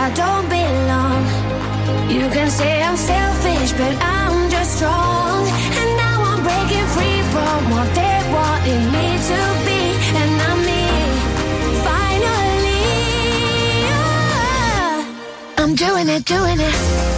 I don't belong. You can say I'm selfish, but I'm just strong. And now I'm breaking free from what they wanted me to be. And I'm me, finally. I'm doing it, doing it.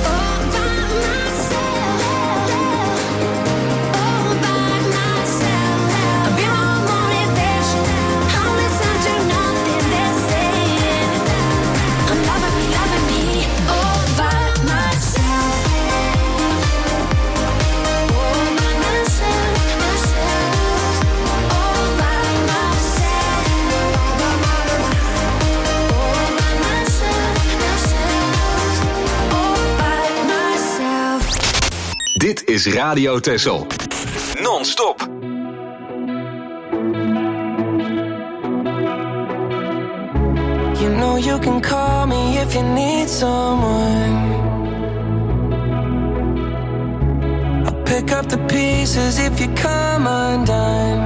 Dit is Radio Texel. Non-stop. You know you can call me if you need someone. I'll pick up the pieces if you come undone.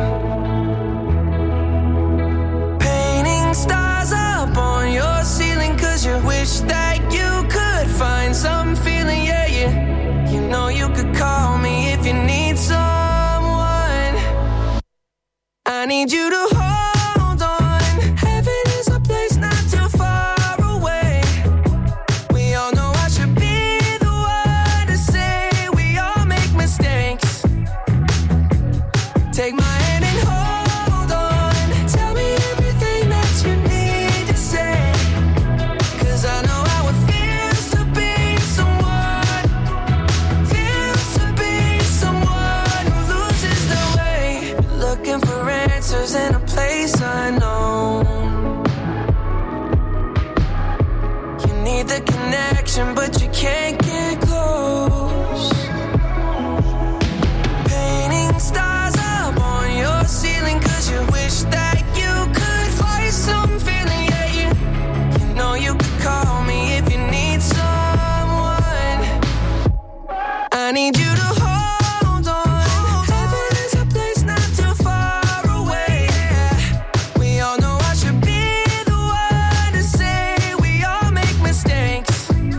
Painting stars up on your ceiling 'cause you wish that you could find some feeling, yeah, yeah. You know you could call me if you need someone. I need you to hold on. Heaven is a place not too far away. We all know I should be the one to say we all make mistakes. Take my hand and hold on. Tell me everything that you need to say. 'Cause I know how it feels to be someone. Feels to be someone who loses their way. Looking for answers in a place unknown. You need the connection, but you can't get close. Painting stars up on your ceiling 'cause you wish that you could find some feeling, yeah, you know you could call me if you need someone. I need you to hold on. Heaven is a place not too far away. We all know I should be the one to say we all make mistakes.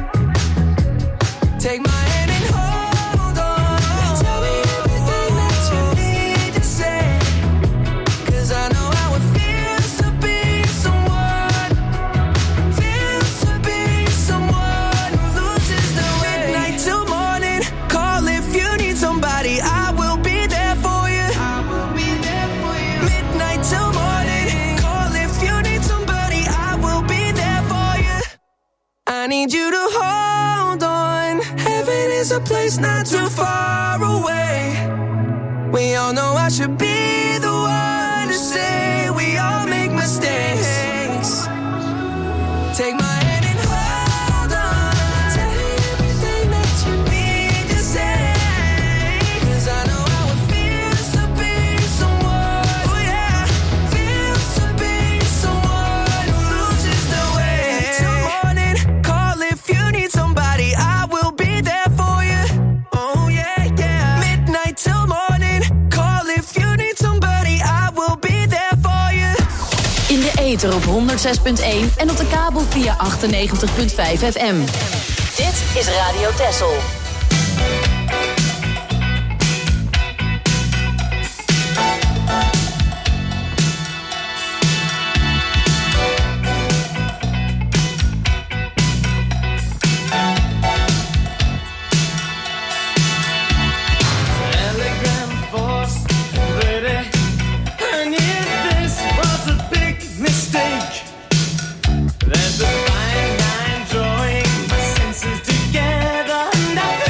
Take my hand and hold on. Tell me everything that you need to say. 'Cause I know how it feels to be someone. Feels to be someone who loses their way. Midnight till morning, call if you need somebody. I will be there for you. I will be there for you. Midnight till morning, call if you need somebody. I will be there for you. I need you to hold on. Heaven is a place not too far away. We all know I should be the one to say we all make mistakes. Take my hand and hold on. Tell me everything that you need to say. 'Cause I know how it feels to be someone. Oh yeah, feels to be someone who loses their way. Till morning, call if you need somebody. I will be there for you. Oh yeah, yeah. Midnight till morning, call if you need somebody. I will be there for you. In de ether op 106.1 en op de kabel via 98.5 FM. Dit is Radio Texel. Telegram force ready. And if this was a big mistake, there's a fine line drawing my senses together. Nothing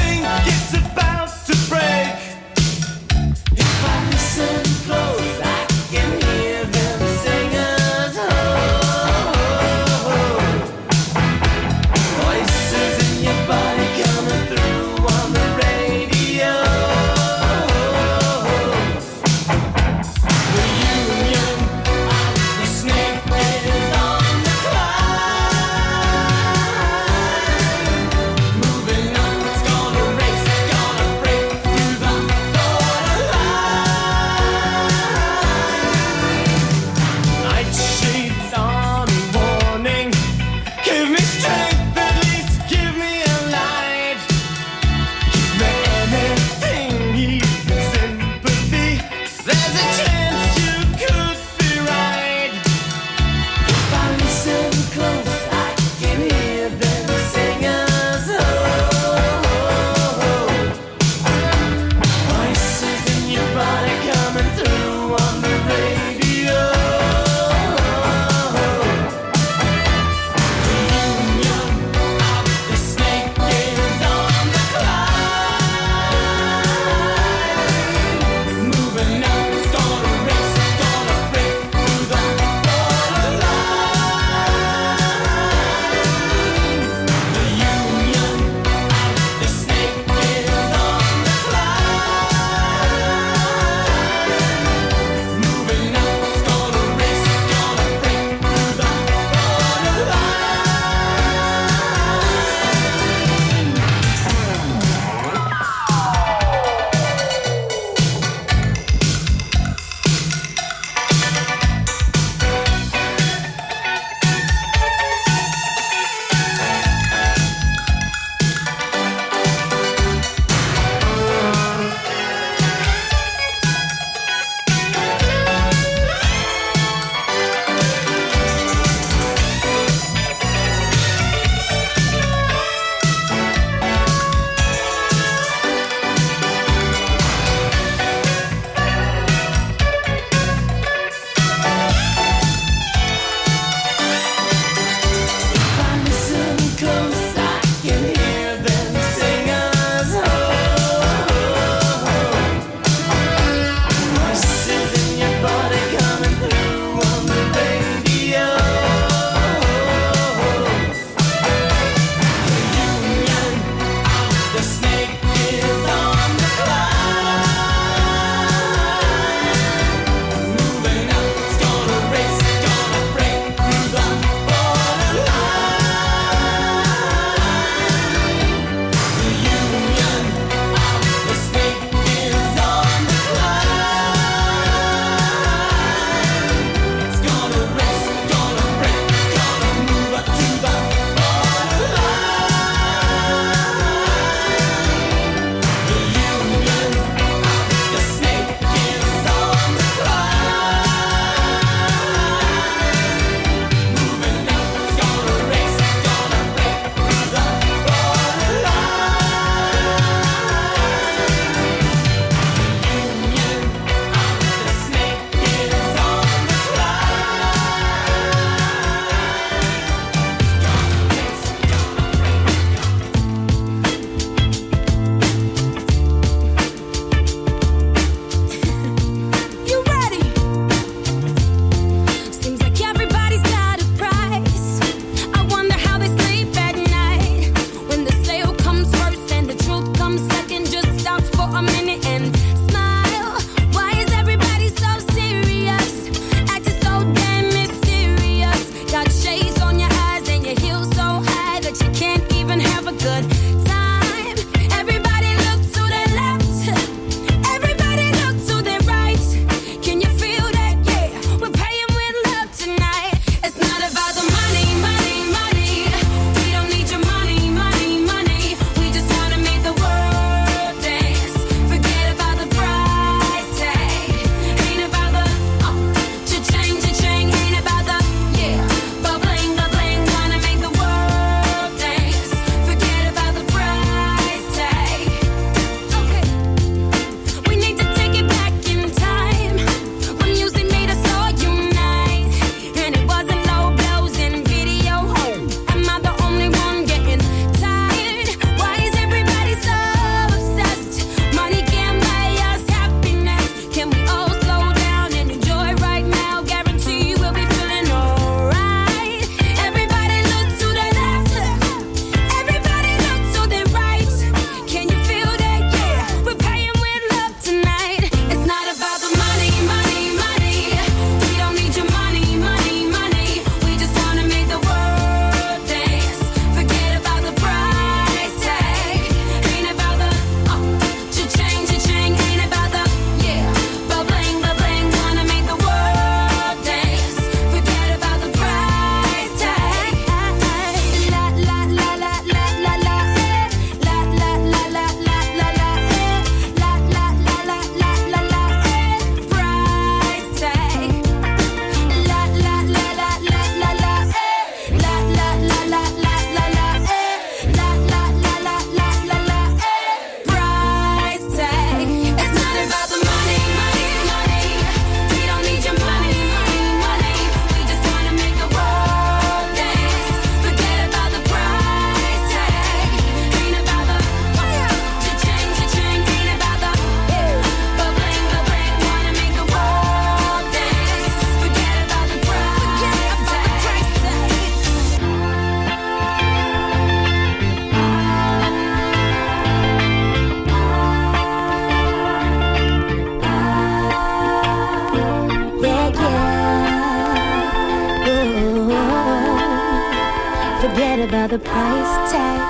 forget about the price tag.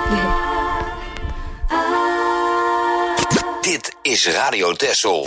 Dit is Radio Texel.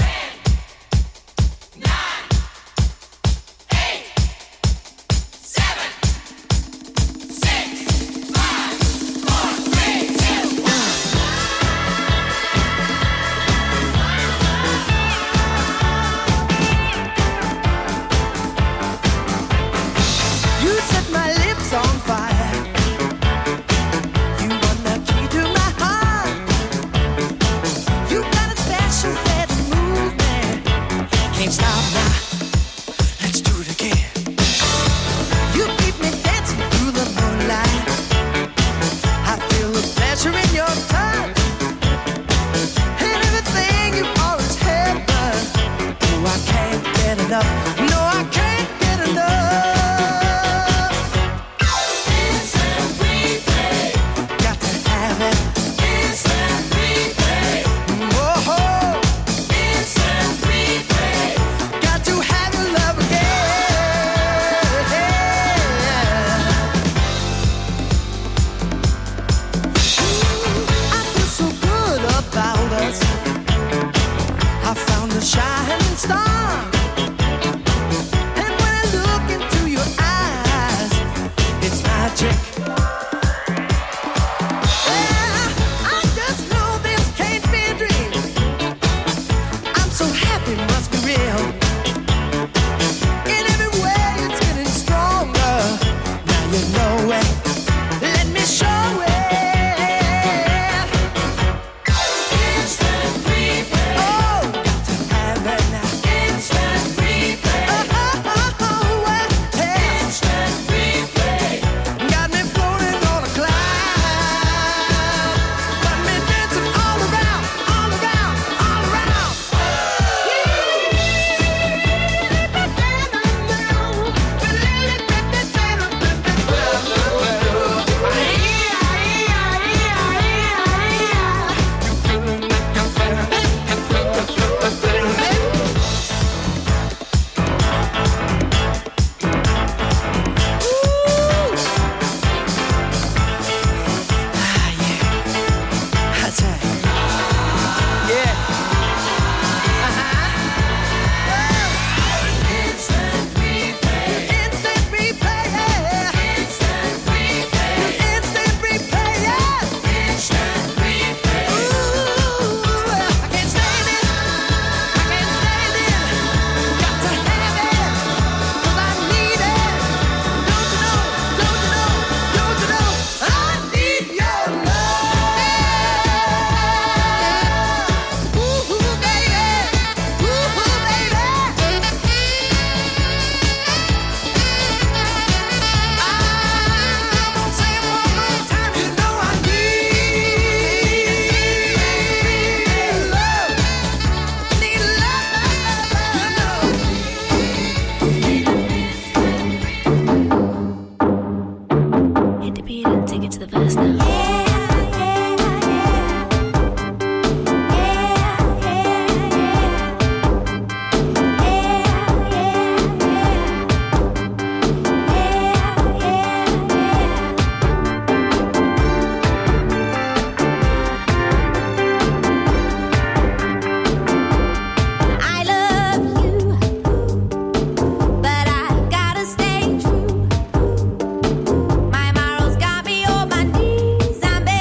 My morals got me on my knees. I'm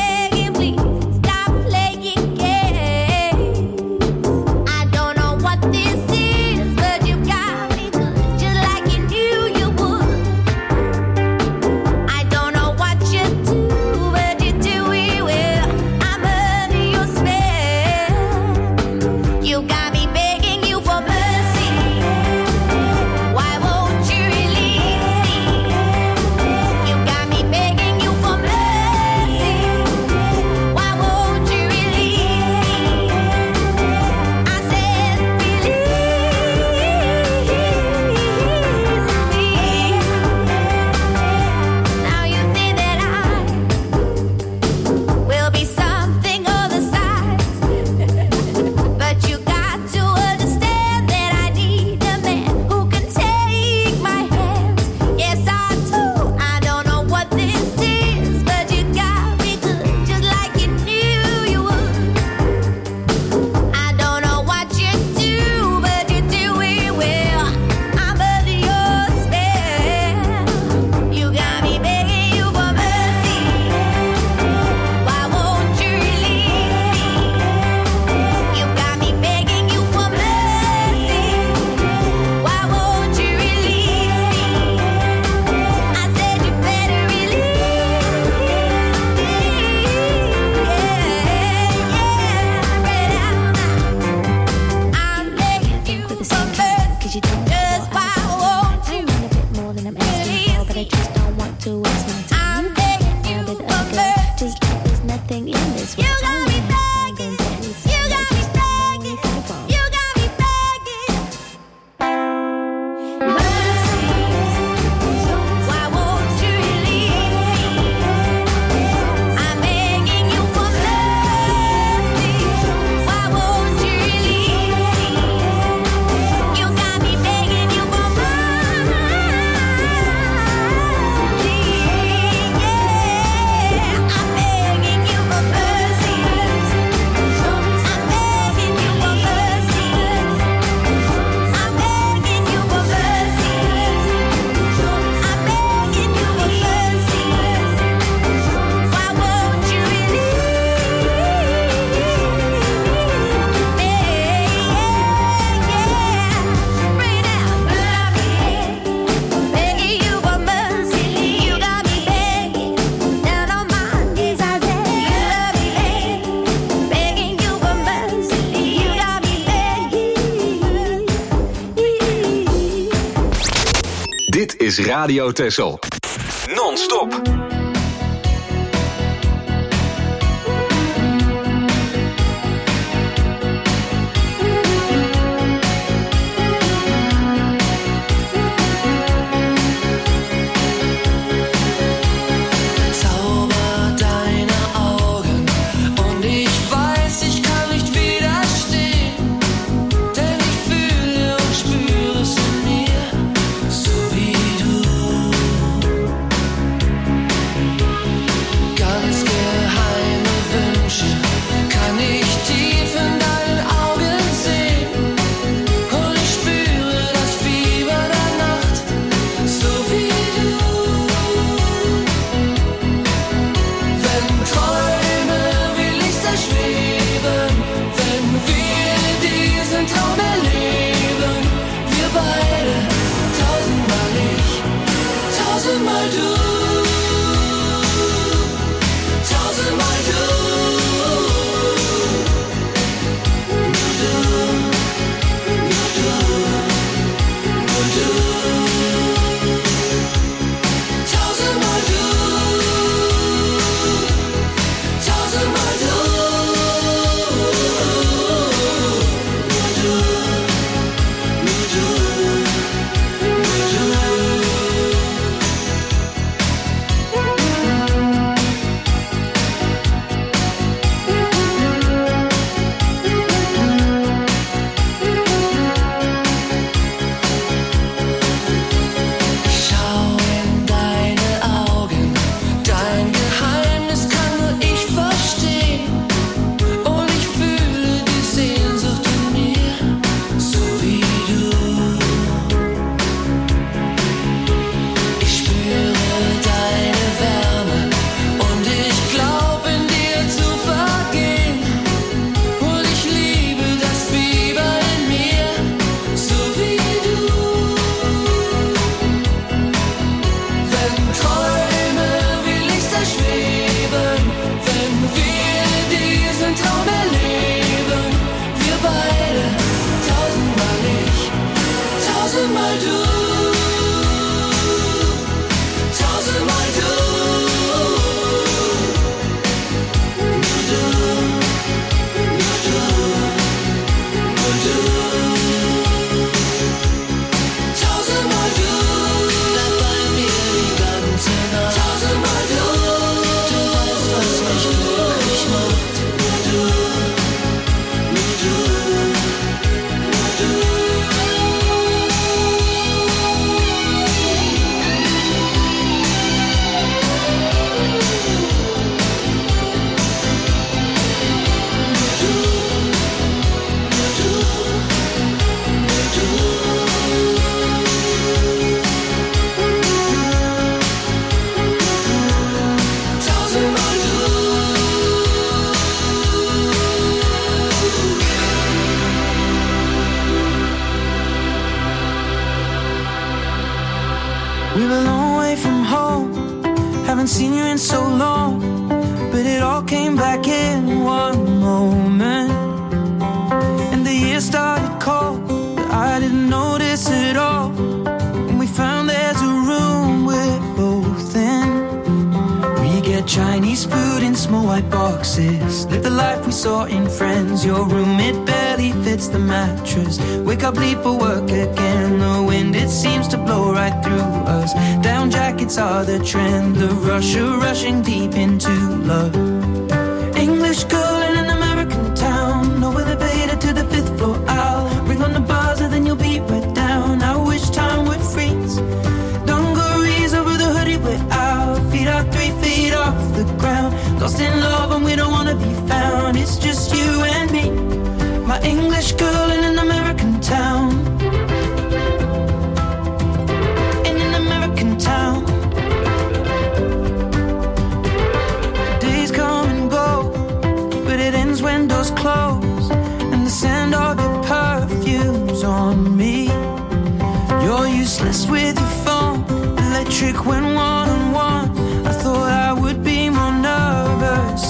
is Radio Texel. Non-stop.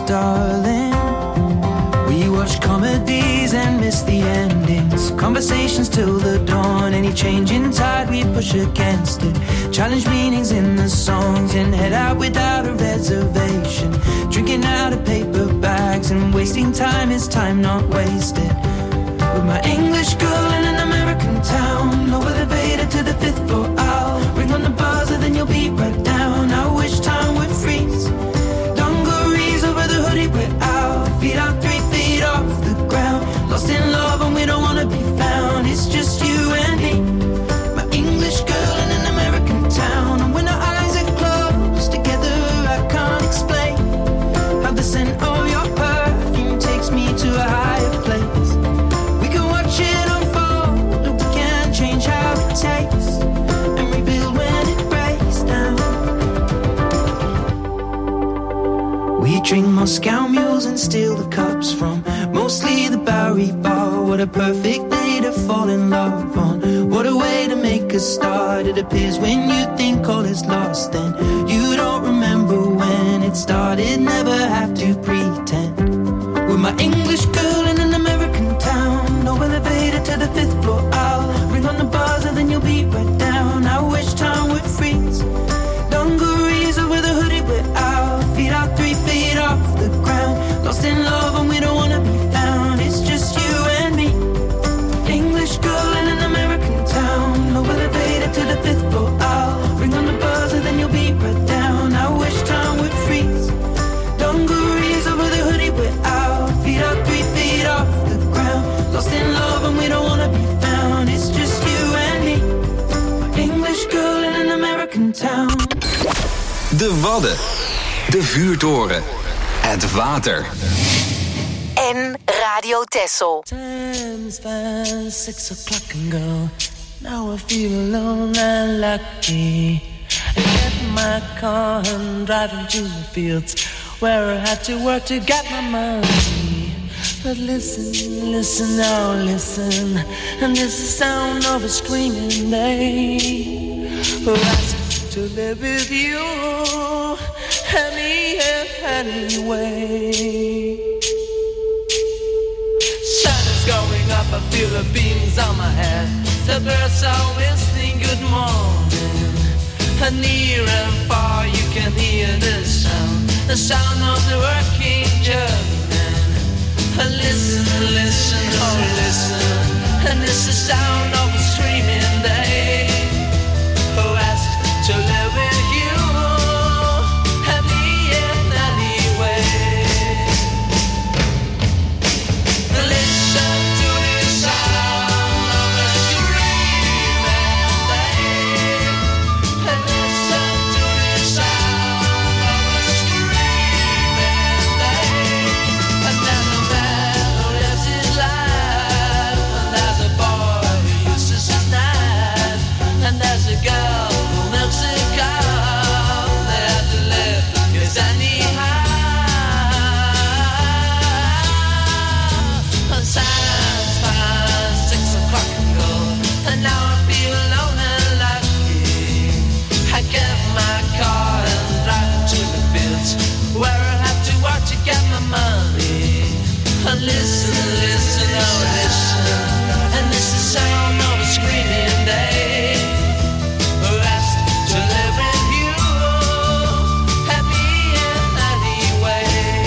Darling, we watch comedies and miss the endings. Conversation patience till the dawn. Any change in tide, we push against it. Challenge meanings in the songs and head out without a reservation. Drinking out of paper bags and wasting time is time not wasted. With my English girl in an American town, lower the elevator to the fifth floor. I'll ring on the buzzer, then you'll be right down. I wish time would freeze. Dungarees over the hoodie, we're out. Feet out 3 feet off the ground. Lost in love and we don't wanna be found. It's just you and me, my English girl in an American town. And when our eyes are closed together, I can't explain how the scent of your perfume takes me to a higher place. We can watch it unfold, but we can't change how it tastes and rebuild when it breaks down. We drink Moscow mules and steal the cups from mostly the Bowery Bar. What a perfect day to fall in love on. What a way to make a start. It appears when you think all is lost, then you don't remember when it started. Never have to pretend. With my English girl in an American town, no elevator to the fifth floor. I'll ring on the buzzer, then you'll be right down. I wish time would freeze. Dungarees over the hoodie, we're out. Feet out 3 feet off the ground. Lost in love and we don't wanna be found. It's just you and me, English girl in an American town. No elevator to the fifth floor. I'll ring on the buzzer, then you'll be right down. I wish time would freeze. Dungarees over the hoodie, we're out. Feet out 3 feet off the ground. Lost in love and we don't wanna be found. It's just you and me, English girl in an American town. De Wadden. De Vuurtoren. Het water. En Radio Texel. Time's past 6 o'clock and go. Now I feel alone and lucky. I get in my car and driving to the fields where I had to work to get my money. But listen, listen, now listen, and this is the sound of a screaming day who asked to live with you anyway. Sun is going up, I feel the beams on my head. The birds are whistling good morning. And near and far you can hear the sound of the working German. And listen, listen, oh listen, and it's the sound of a screaming day who asked to live with you and me in any way. Listen to the sound of a screaming day. And listen to the sound of a screaming day. And then a man who lives his life, and there's a boy who uses his knife, and there's a girl who milks a cow. They have to live, 'cause anyhow. Silence past 6 o'clock ago, and now I feel alone and lucky. I get my car and drive to the fields where I have to work to get my money. And listen, listen, oh listen, and this is the sound of a screaming day who asked to live with you and me in any way.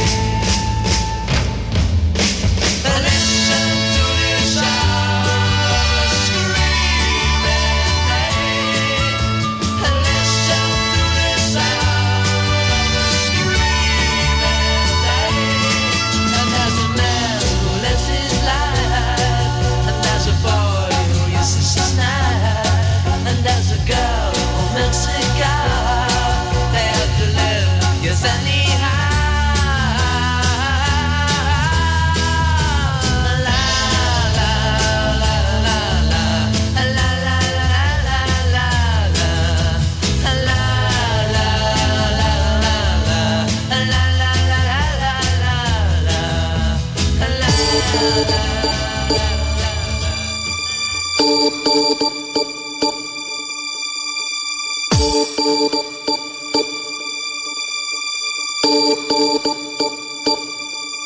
Listen to the sound of a screaming day. Listen to the sound of a screaming day. And there's a man who lives his life, and there's a boy who uses his knife, and there's a girl who milks a cow. They have to live, yes anyhow. La la la la la, la la la la la, la la la la la.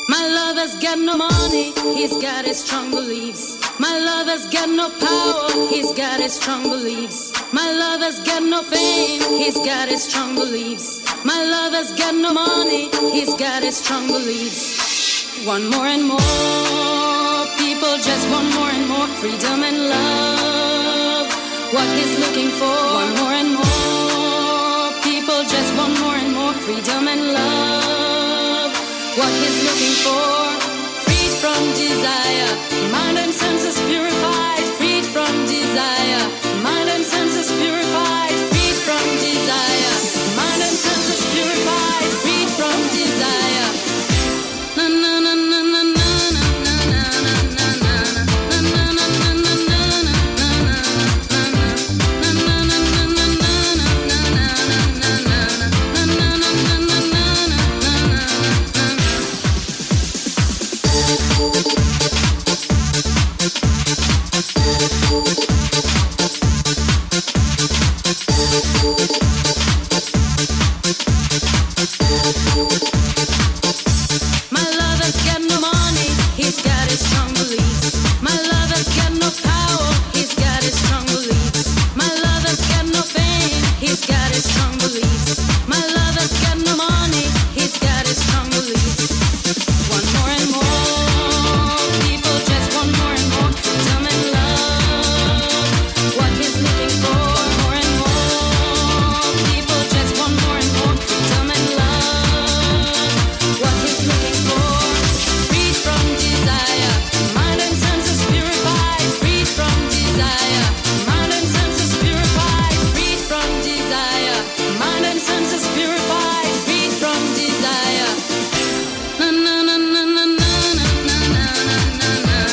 My lover's got no money, he's got his strong beliefs. My lover's got no power, he's got his strong beliefs. My lover's got no fame, he's got his strong beliefs. My lover's got no money, he's got his strong beliefs. Want more and more, people just want more and more freedom and love. What he's looking for, want more and more, people just want more and more freedom and love. What he's looking for, freed from desire, mind and senses purified, freed from desire, mind and senses purified, freed from desire, mind and senses purified, freed from desire. Na na na na na na na na na na My lover's got no money, he's got his strong beliefs. My lover's got no power, he's got his strong beliefs. My lover's got no fame, he's got his strong beliefs. My lover's got no money, he's got his strong beliefs. Want more and more, people just want more and more freedom and love. What he's looking for, more and more, people just want more and more freedom and love. What he's looking for, freed from desire, mind and senses purified, freed from desire, mind and senses purified, freed from desire, mind and senses purified, freed from desire. Na na na na na na na na na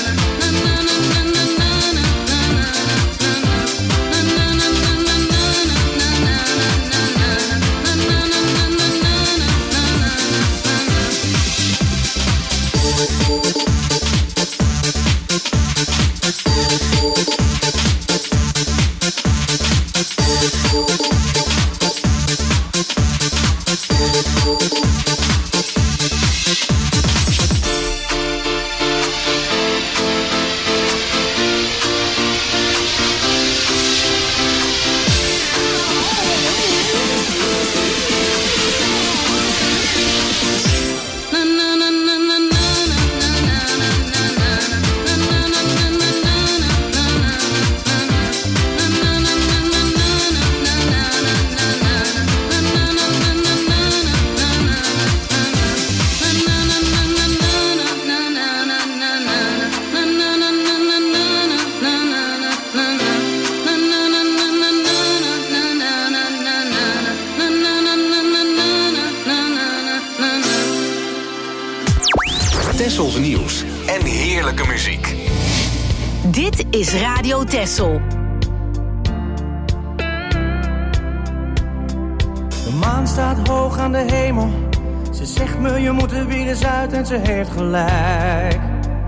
Texels nieuws en heerlijke muziek. Dit is Radio Texel. De maan staat hoog aan de hemel. Ze zegt me je moet er weer eens uit en ze heeft gelijk.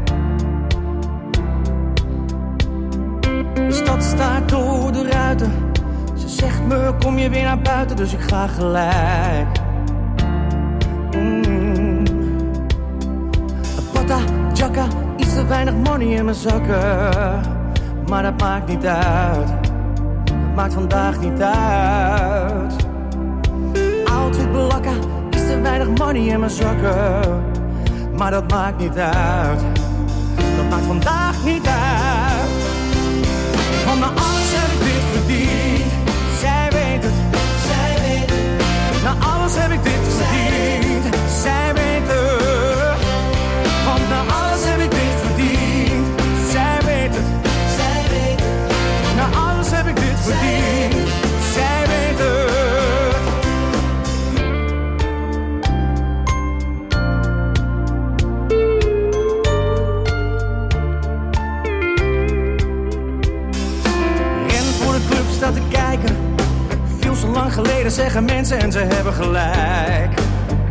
De stad staart door de ruiten. Ze zegt me kom je weer naar buiten, dus ik ga gelijk. Pata, jacka, iets te weinig money in mijn zakken. Maar dat maakt niet uit. Dat maakt vandaag niet uit. Outfit blakken, iets te weinig money in mijn zakken. Maar dat maakt niet uit. Dat maakt vandaag niet uit. Van naar alles heb ik dit verdiend. Zij weet het, zij weet het. Na alles heb ik dit verdiend. Zij weet het. Want na alles heb ik dit verdiend. Zij weet het, zij weet het. Na alles heb ik dit verdiend. Zij weet het. Ren voor de club staat te kijken. Veel zo lang geleden zeggen mensen en ze hebben gelijk.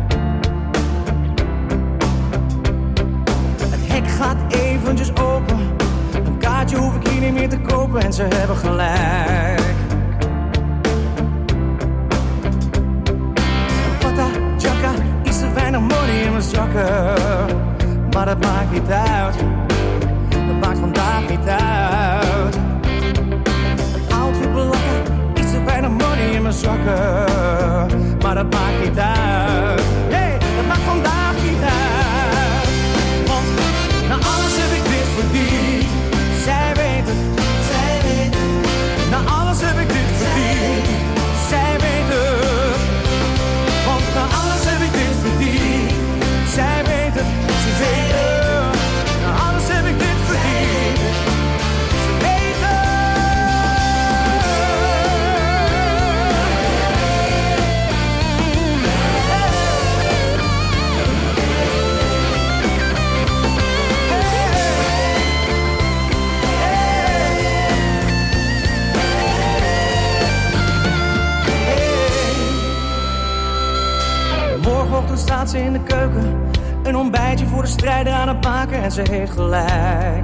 Gaat eventjes open. Een kaartje hoef ik hier niet meer te kopen en ze hebben gelijk. Pata, jacka, iets te weinig weinig money in mijn zakken. Maar dat maakt niet uit. Dat maakt vandaag niet uit. Oud weer belakken, iets te weinig money in mijn zakken. Maar dat maakt niet uit. Nee, dat maakt vandaag niet uit. Want na alles heb ik dit verdiend. Zij weet het, zij weet het. Na alles heb ik dit verdiend. Zij weet het. Want na alles heb ik dit verdiend. Zij weet het, ze weet het. Na alles heb ik dit verdiend. Ze weet het. Morgenochtend staat ze in de keuken. Een ontbijtje voor de strijder aan het maken en ze heeft gelijk.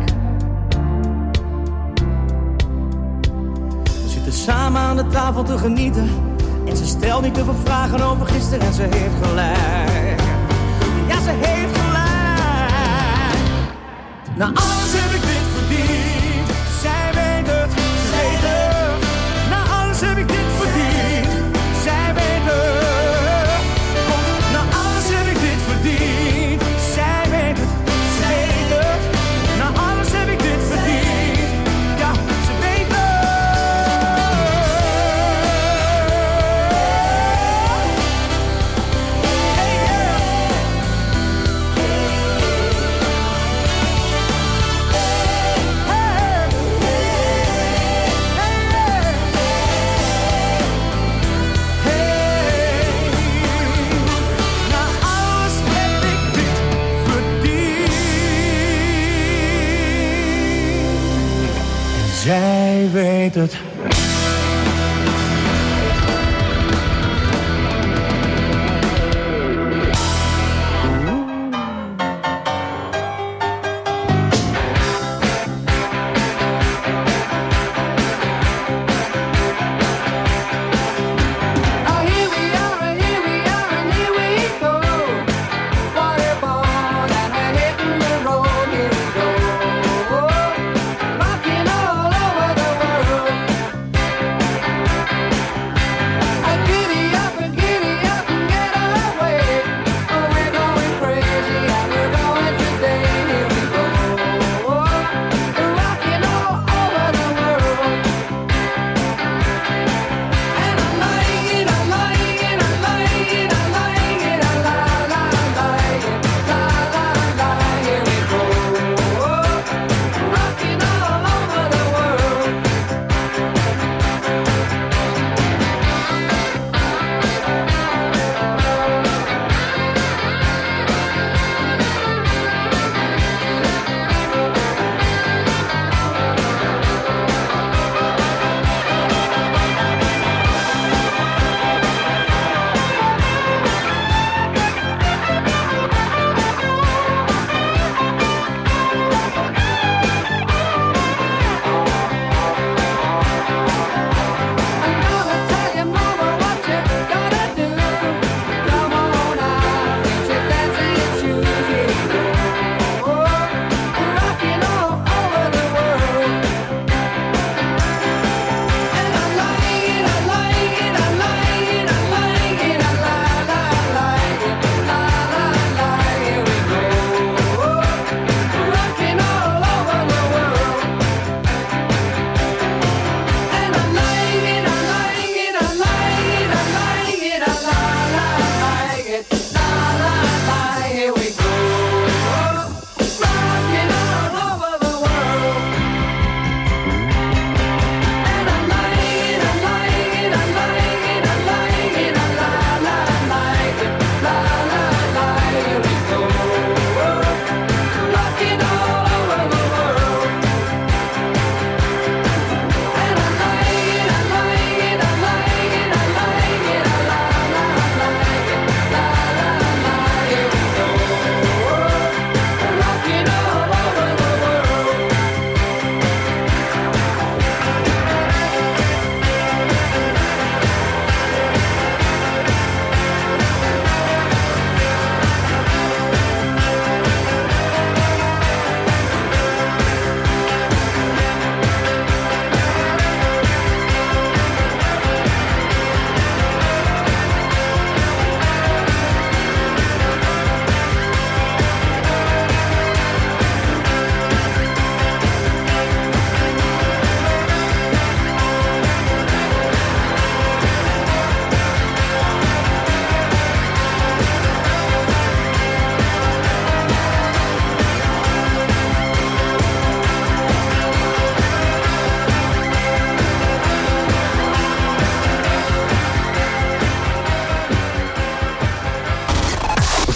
We zitten samen aan de tafel te genieten. En ze stelt niet te veel vragen over gisteren en ze heeft gelijk. Ja, ze heeft gelijk. Na alles heb ik dit verdiend. Zij weet het, ze weet het. Na alles heb ik dit verdiend. Zij weet het. Verdiend. Zij weet het, ze weet het. Na alles heb ik dit verdiend. Ja, ze weet het. Hey, yeah. Hey, zij weet het.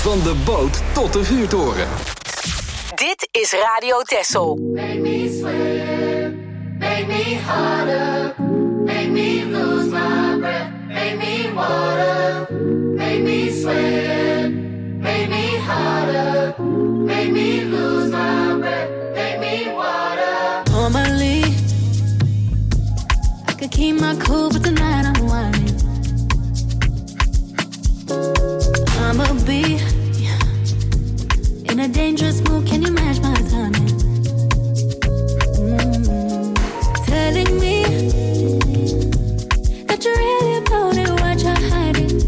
Van de boot tot de vuurtoren. Dit is Radio Texel. Make me sweat, make me harder, make me lose my breath, make me water, make me sweat, make me harder, make me lose my breath, make me water. Normally, I could keep my cool, but tonight I'm whining. I'ma be in a dangerous mood, can you match my timing? Telling me that you're really about it, what you're hiding.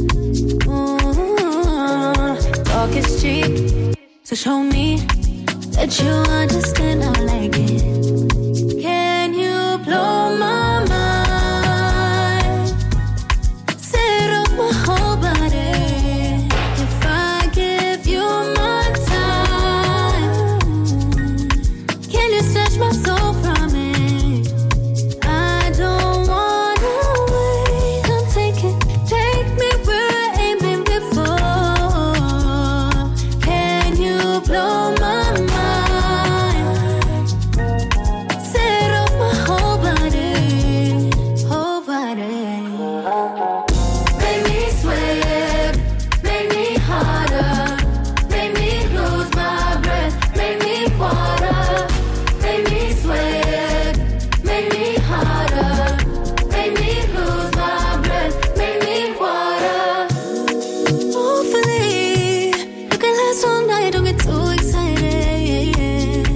Talk is cheap, so show me that you understand I like it. Can you blow my mind? Set off my whole body. If I give you my time, can you snatch my soul from it? I don't wanna wait. Come take me where I ain't been before. Can you blow my mind? Set off my whole body, whole body. Make me sweat, make me harder, make me lose my breath, make me water, make me sweat, make me harder, make me lose my breath, make me water. Hopefully, you can last all night, don't get too excited.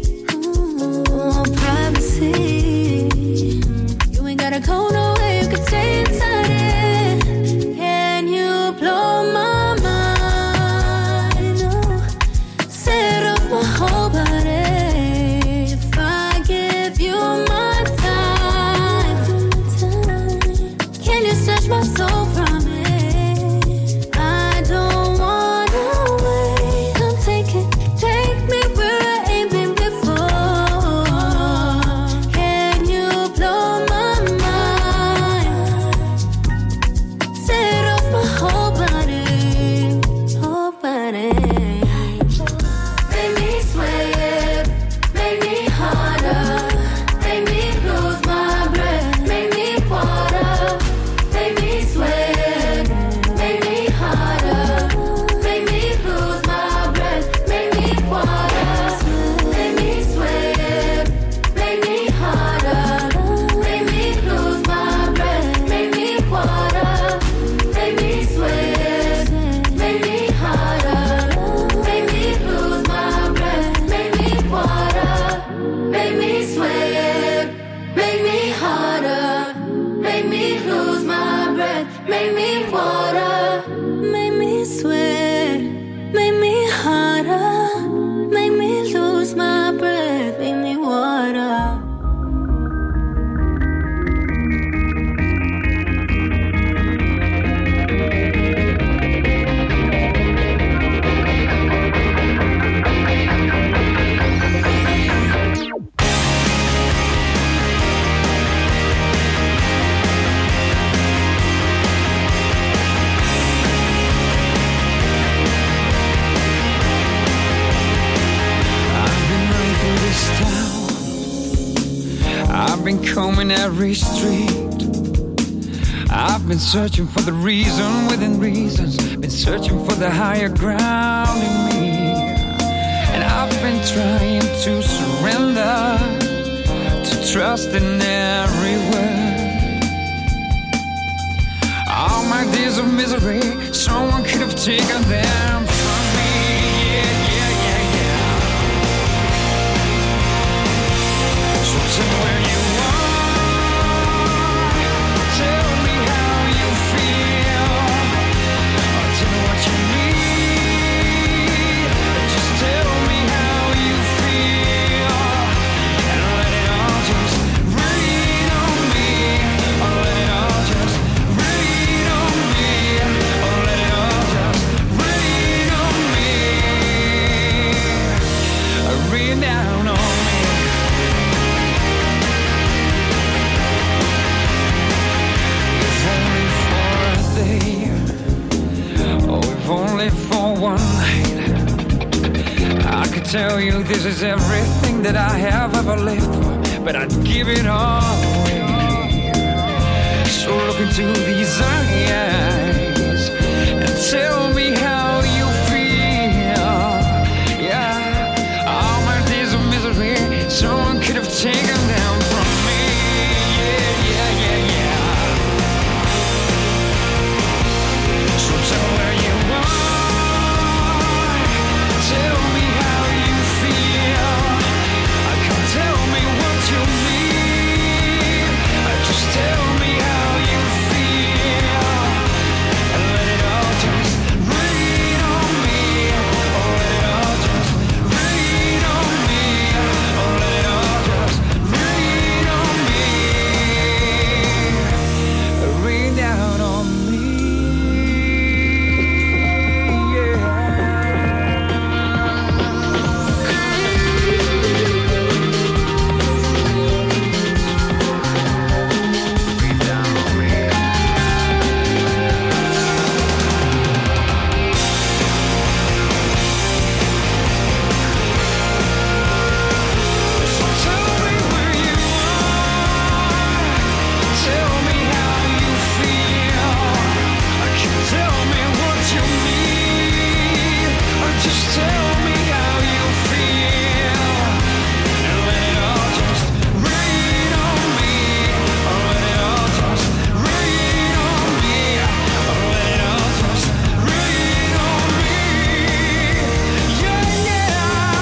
Privacy, you ain't gotta go nowhere, you can stay inside it. Can you blow my mind? Set off my whole body. If I give you my time, can you snatch my soul from it? I don't wanna wait. Come take me where I ain't been before. Can you blow my mind? Set off my whole body, whole body. Make me sweat, make me harder, make me lose my breath, make me water, make me sweat, make me harder, make me lose my breath, make me water, make me sweat, make me harder, make me lose my breath, make me water, make me sweat, make me harder, make me lose my breath, make me water, make me sweat, make me harder, make me lose my breath, make me water. Make me sweat, make me harder, make me lose my breath, make me water. I've been running through this town. I've been combing every street. I've been searching for the reason within reasons. Been searching for the higher ground in me. And I've been trying to surrender, to trust in every word. All my days of misery, someone could have taken them from me. Yeah. So tell me where you are, tell me how you feel, or tell me what you need. Just tell me how you feel, and let it all just rain on me. Or let it all just rain on me. Or let it all just rain one night, I could tell you this is everything that I have ever lived for, but I'd give it all away. So look into these eyes and tell me how you feel. Yeah, all my days of misery, someone could have taken them from me. Yeah, yeah, yeah, yeah. So tell where you are, tell me how you feel. Come tell me what you mean, just tell me how you feel, and let it all just rain on me, oh let it all just rain on me, oh let it all just rain on me, rain down on me, yeah. So tell me where you are, tell me how you feel, tell me what you mean, just tell me how you feel, and let it all just rain on me, let it all just rain on me, let it all just rain on me, yeah, yeah,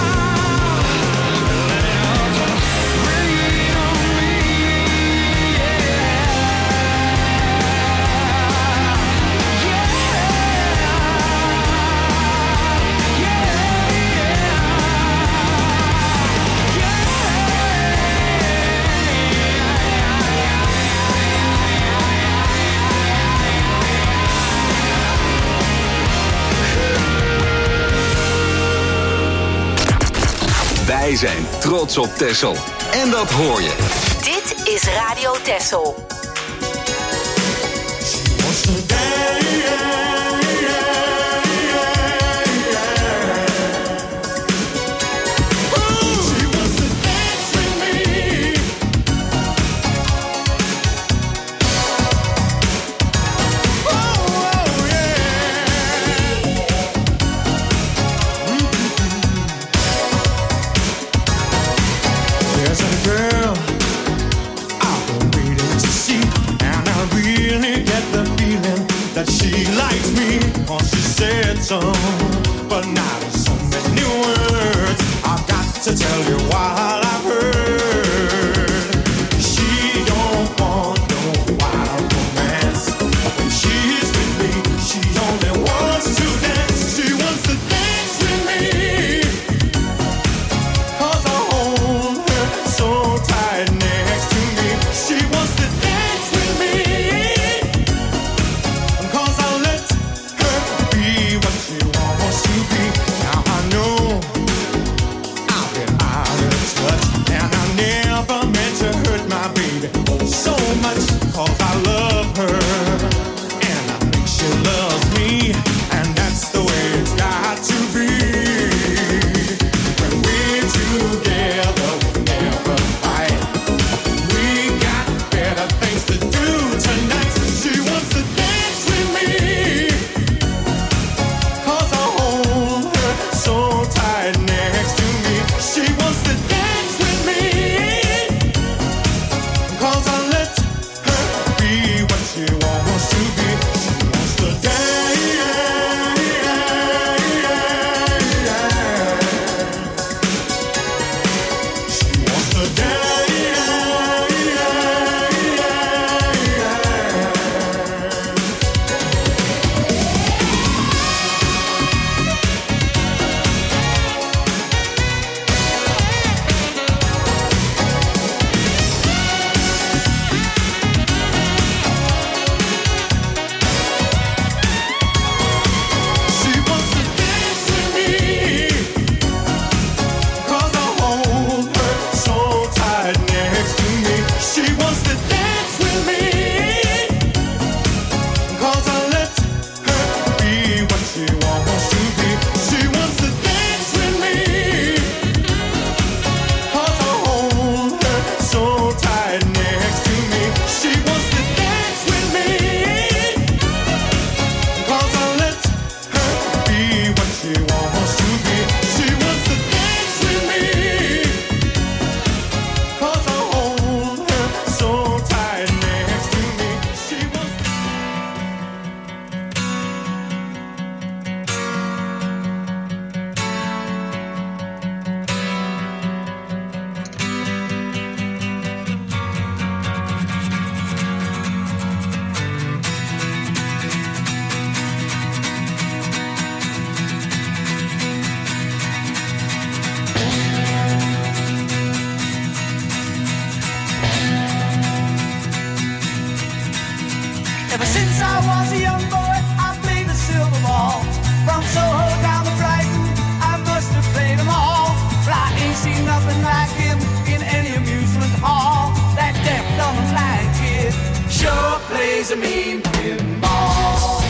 let it all just rain on me, yeah, Wij zijn trots op Texel. En dat hoor je. Dit is Radio Texel. There's a girl I've been waiting to see, and I really get the feeling that she likes me. Oh, she said so, but not in so many words. I've got to tell you what I've heard. She don't want no wild romance. When she's with me, she only wants to dance. She wants to dance with me, 'cause I hold her so tight next to me. She wants to dance with me, 'cause I let her be what she wants to be. Now I know I've been out of touch. plays a mean pinball.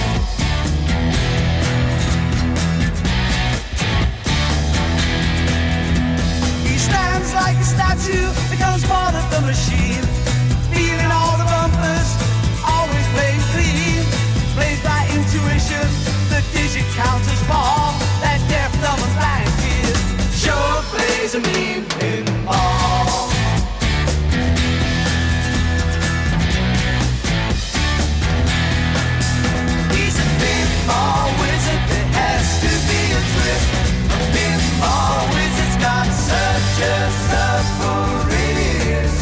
He stands like a statue, becomes part of the machine, feeling all the bumpers, always playing clean. Plays by intuition, the digit counters fall. That deaf, dumb and blind kid sure plays a mean pinball. He's a pinball wizard, there has to be a twist. A pinball wizard's got such a submarine.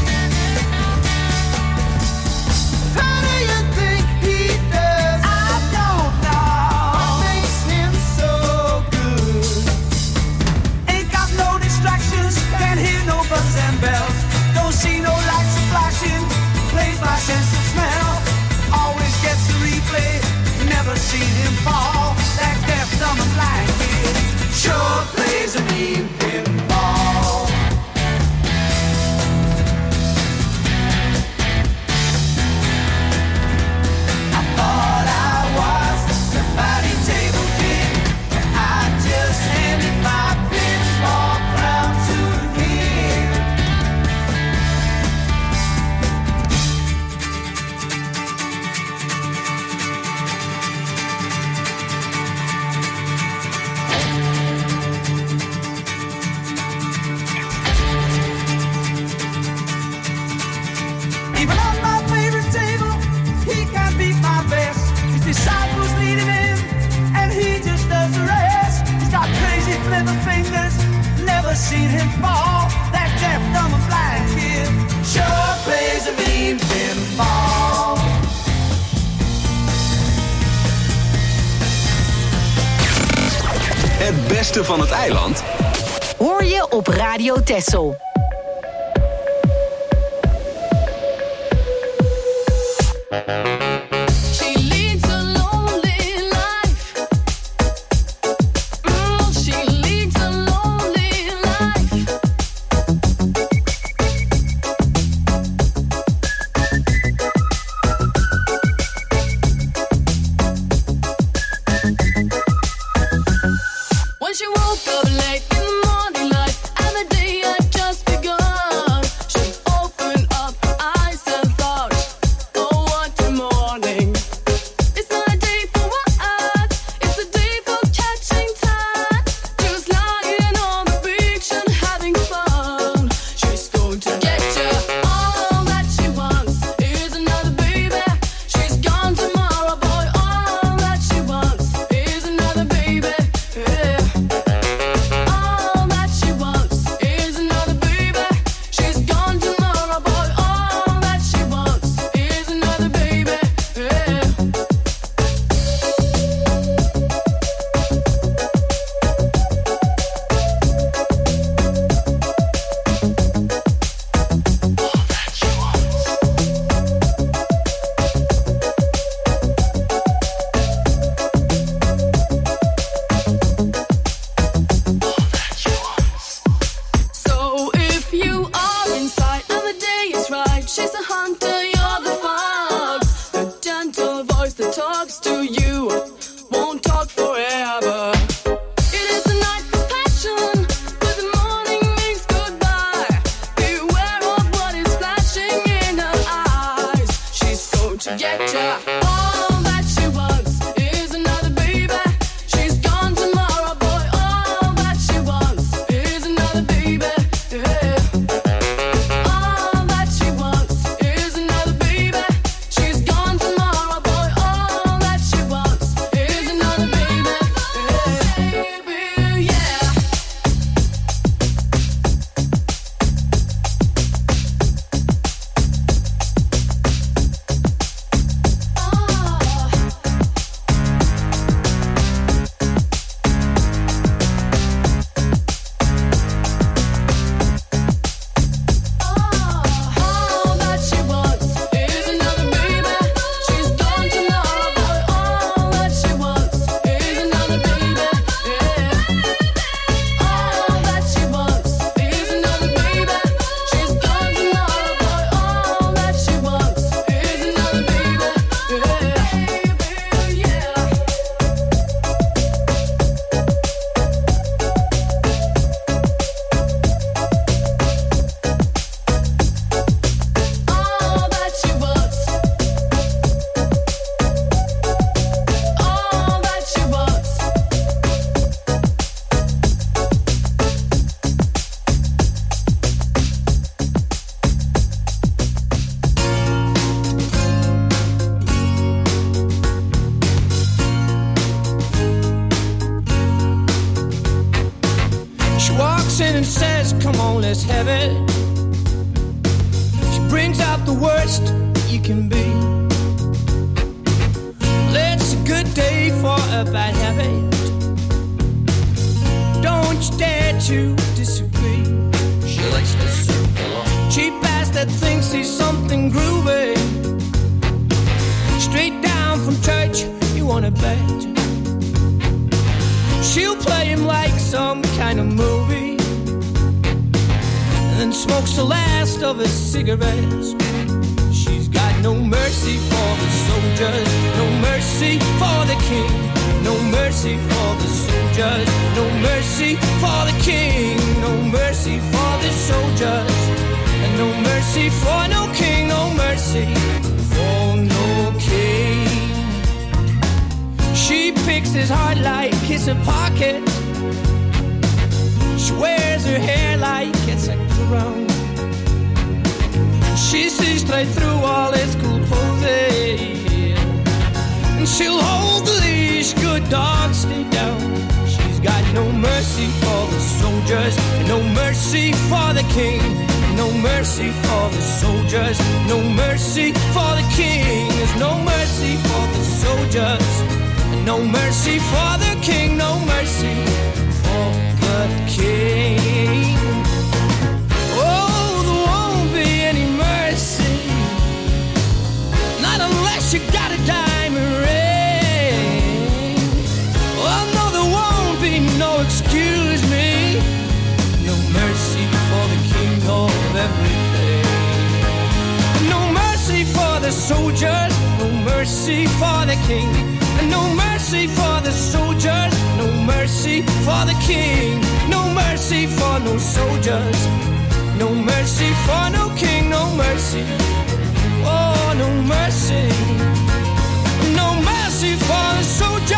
How do you think he does? I don't know. What makes him so good? Ain't got no distractions, can't hear no buzzers and bells. Don't see no lights flashing, plays by sense of smell. Always gets a replay, never seen him fall. That deaf, dumb and blind kid sure plays a mean pinball. I thought I was the party table king, and I just handed my pinball crown to him. Even on my favorite table, he can't beat my best. His disciples lead him in, and he just does the rest. He's got crazy flipper fingers, never seen him fall. That deaf, dumb and blind kid sure plays a mean pinball. Het beste van het eiland Hoor je op Radio Texel. She leads a lonely life. She leads a lonely life. When she woke up late in the morning light, and the day had just begun, she opened up her eyes and thought, oh, what a morning. It's not a day for work, it's a day for catching time. She was lying on the beach and having fun. She's going to get you. All that she wants is another baby. She's gone tomorrow, boy. All that she wants is another baby. Yeah. walks in and says, come on, let's have it. She brings out the worst you can be. Well, it's a good day for a bad habit. Don't you dare to disagree. She likes to surf along. Cheap ass that thinks he's something groovy. Straight down from church, you wanna bet. She'll play him like some kind of movie, and then smokes the last of his cigarettes. She's got no mercy for the soldiers, no mercy for the king, no mercy for the soldiers, no mercy for the king, no mercy for the soldiers, and no mercy for no king, no mercy for no king. She picks his heart like it's a pocket. She wears her hair like it's a crown. She sees straight through all his cool poses, and she'll hold the leash, good dog, stay down. She's got no mercy for the soldiers, no mercy for the king, no mercy for the soldiers, no mercy for the king. There's no mercy for the soldiers, no mercy for the king, no mercy for the king. Oh, there won't be any mercy, not unless you got a diamond ring. Oh no, there won't be no excuse me, no mercy for the king of everything. No mercy for the soldiers, no mercy for the king, no mercy for the soldiers, no mercy for the king, no mercy for no soldiers, no mercy for no king, no mercy, oh no mercy, no mercy for the soldiers,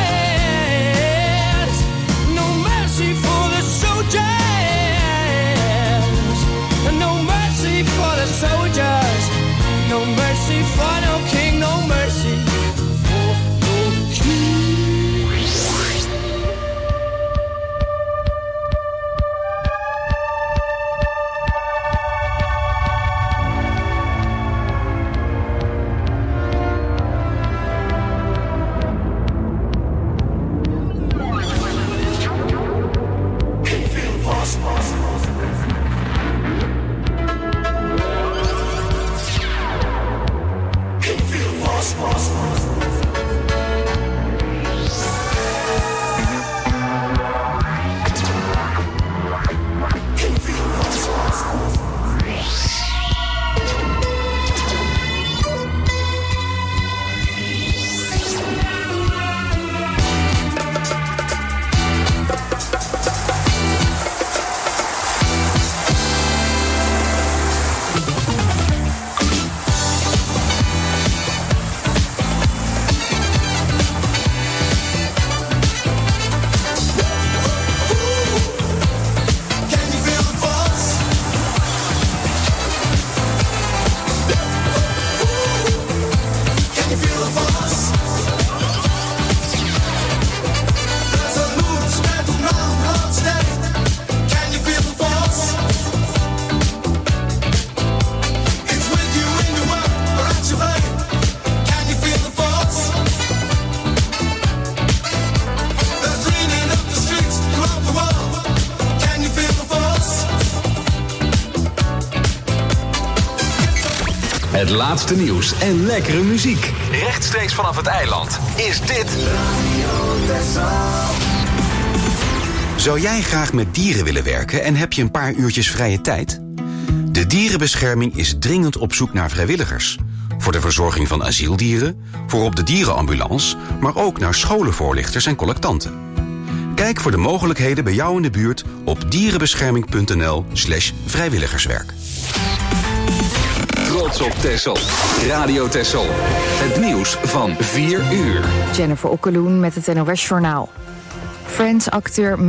no mercy for the soldiers, no mercy for the soldiers, no mercy for no king, no mercy. Het laatste nieuws en lekkere muziek. Rechtstreeks vanaf het eiland is dit Zou jij graag met dieren willen werken en heb je een paar uurtjes vrije tijd? De Dierenbescherming is dringend op zoek naar vrijwilligers. Voor de verzorging van asieldieren, voor op de dierenambulance, maar ook naar scholenvoorlichters en collectanten. Kijk voor de mogelijkheden bij jou in de buurt op dierenbescherming.nl/vrijwilligerswerk. Trots op Texel. Radio Texel. Het nieuws van 4 uur. Jennifer Okkeloen met het NOS Journaal. Friends-acteur